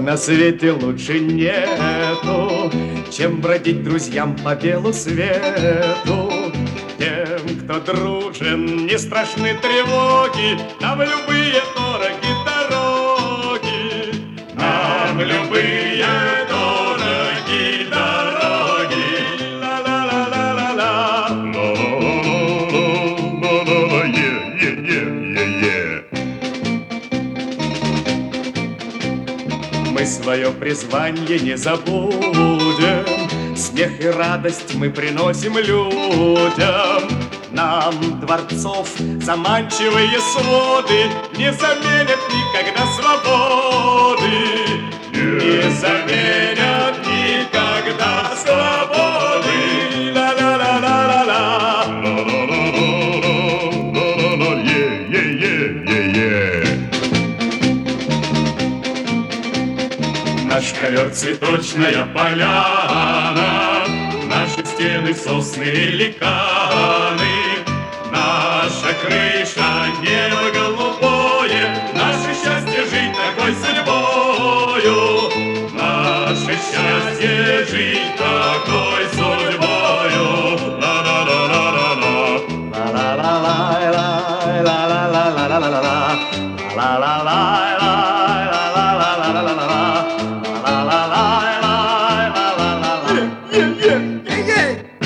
На свете лучше нету, чем бродить друзьям по белу свету. Тем, кто дружен, не страшны тревоги, нам любые дороги дороги, нам любые дороги дороги. Ла-ла-ла-ла-ла-ла, ла-ла-ла-ла-ла-ла, е-е-е-е-е. Мы свое призвание не забудем, смех и радость мы приносим людям. Нам дворцов заманчивые своды не заменят никогда свободы, не заменят никогда свободы. Ла-ла-ла-ла-ла-ла, ла-ла-ла-ла-ла-ла, е-е-е-е-е. Наш ковер цветочная поляна, наши стены сосны великаны, наша крыша небо голубое, наше счастье жить такой судьбою, наше счастье жить такой судьбою. Ла-ла-ла-ла-ла-ла, ла-ла-ла-ла-ла-ла-ла-ла-ла-ла-ла-ла, ла-ла-ла-ла. Yeah, yeah, yeah, yeah.